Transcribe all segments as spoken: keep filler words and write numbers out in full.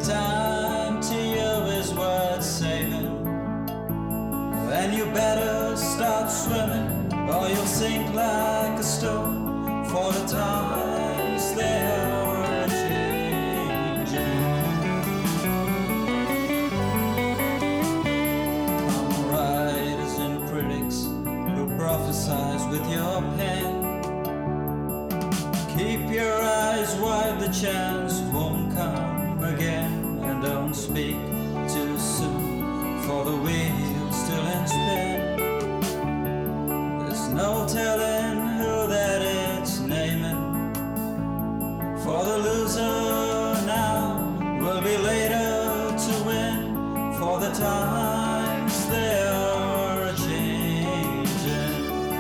time to you is worth saving. And you better start swimming, or you'll sink like a stone. For the times they are changing. Come writers and critics who prophesize with your pen. Keep your eyes wide, the chance won't come again. And don't speak too soon, for the wheel's still in spin. There's no telling who that it's naming. For the loser now will be later to win. For the times they are changing.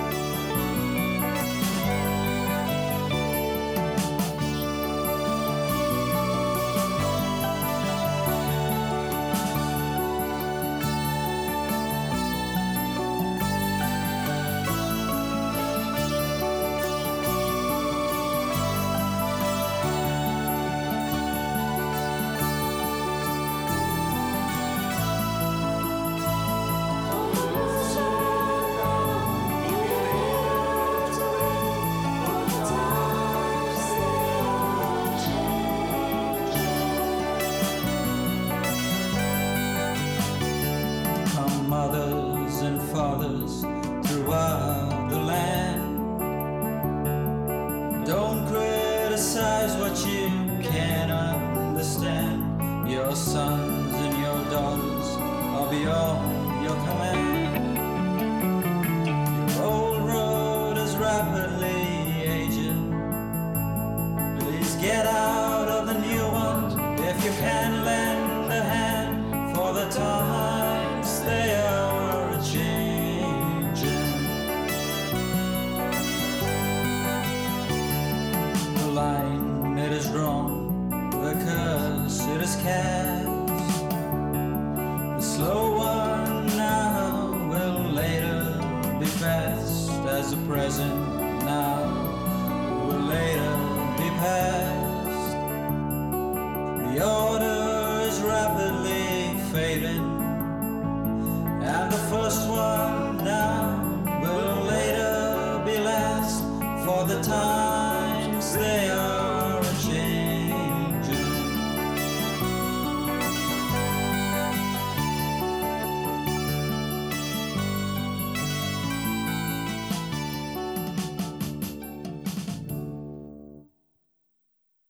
Mothers and fathers throughout the land, don't criticize what you can't understand. Your sons and your daughters are beyond your command. Your old road is rapidly aging. Please get out of the new one if you can lend a hand. For the times they are changing. The line it is drawn, the curse it is cast. The slow one now will later be fast, as the present now will later be past. The order is rapidly fading, and the first one